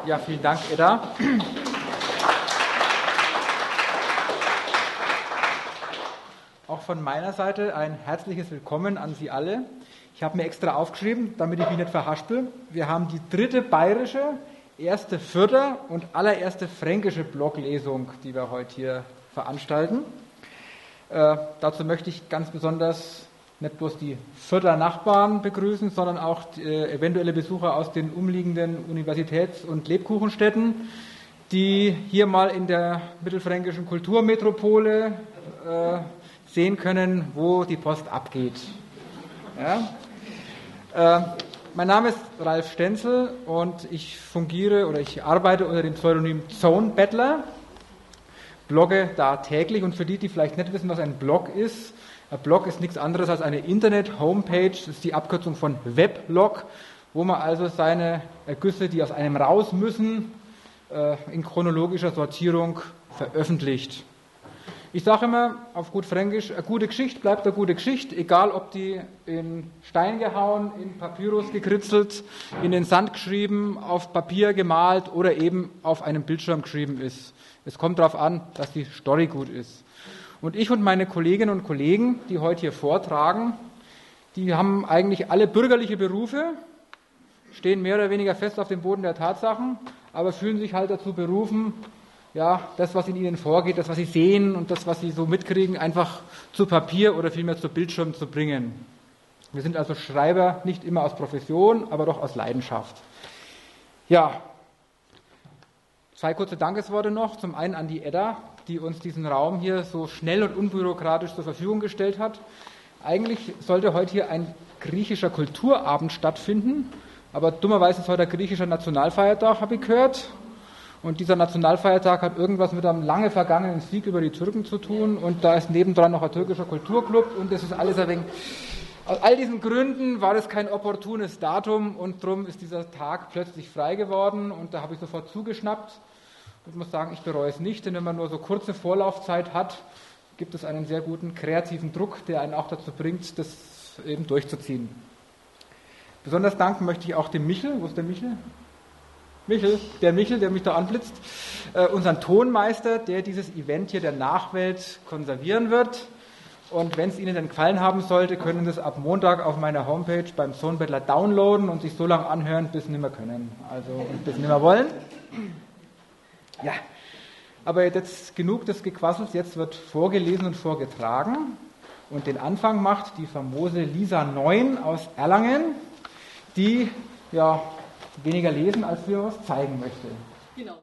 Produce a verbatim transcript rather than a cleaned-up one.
Ja, vielen Dank, Edda. Auch von meiner Seite ein herzliches Willkommen an Sie alle. Ich habe mir extra aufgeschrieben, damit ich mich nicht verhaspel. Wir haben die dritte bayerische, erste Fürther und allererste fränkische Bloglesung, die wir heute hier veranstalten. Äh, dazu möchte ich ganz besonders nicht bloß die Fürther Nachbarn begrüßen, sondern auch die, äh, eventuelle Besucher aus den umliegenden Universitäts- und Lebkuchenstädten, die hier mal in der mittelfränkischen Kulturmetropole äh, sehen können, wo die Post abgeht. Ja? Äh, mein Name ist Ralf Stenzel und ich fungiere oder ich arbeite unter dem Pseudonym Zone Battler, blogge da täglich, und für die, die vielleicht nicht wissen, was ein Blog ist: ein Blog ist nichts anderes als eine Internet-Homepage, das ist die Abkürzung von Weblog, wo man also seine Ergüsse, die aus einem raus müssen, in chronologischer Sortierung veröffentlicht. Ich sage immer auf gut Fränkisch, eine gute Geschichte bleibt eine gute Geschichte, egal ob die in Stein gehauen, in Papyrus gekritzelt, in den Sand geschrieben, auf Papier gemalt oder eben auf einem Bildschirm geschrieben ist. Es kommt darauf an, dass die Story gut ist. Und ich und meine Kolleginnen und Kollegen, die heute hier vortragen, die haben eigentlich alle bürgerliche Berufe, stehen mehr oder weniger fest auf dem Boden der Tatsachen, aber fühlen sich halt dazu berufen, ja, das, was in ihnen vorgeht, das, was sie sehen und das, was sie so mitkriegen, einfach zu Papier oder vielmehr zu Bildschirm zu bringen. Wir sind also Schreiber nicht immer aus Profession, aber doch aus Leidenschaft. Ja, zwei kurze Dankesworte noch. Zum einen an die Edda, die uns diesen Raum hier so schnell und unbürokratisch zur Verfügung gestellt hat. Eigentlich sollte heute hier ein griechischer Kulturabend stattfinden, aber dummerweise ist heute der griechische Nationalfeiertag, habe ich gehört. Und dieser Nationalfeiertag hat irgendwas mit einem lange vergangenen Sieg über die Türken zu tun. Und da ist nebendran noch ein türkischer Kulturclub. Und das ist alles ein wenig... Aus all diesen Gründen war das kein opportunes Datum. Und darum ist dieser Tag plötzlich frei geworden. Und da habe ich sofort zugeschnappt. Ich muss sagen, ich bereue es nicht. Denn wenn man nur so kurze Vorlaufzeit hat, gibt es einen sehr guten kreativen Druck, der einen auch dazu bringt, das eben durchzuziehen. Besonders danken möchte ich auch dem Michel. Wo ist der Michel? Michel, der Michel, der mich da anblitzt, äh, unseren Tonmeister, der dieses Event hier der Nachwelt konservieren wird. Und wenn es Ihnen denn gefallen haben sollte, können Sie es ab Montag auf meiner Homepage beim Zone Battler downloaden und sich so lange anhören, bis Sie nicht mehr können. Also, und bis Sie nicht mehr wollen. Ja, aber jetzt genug des Gequassels, jetzt wird vorgelesen und vorgetragen. Und den Anfang macht die famose Lisa Neun aus Erlangen, die, ja, weniger lesen, als wir was zeigen möchte. Genau.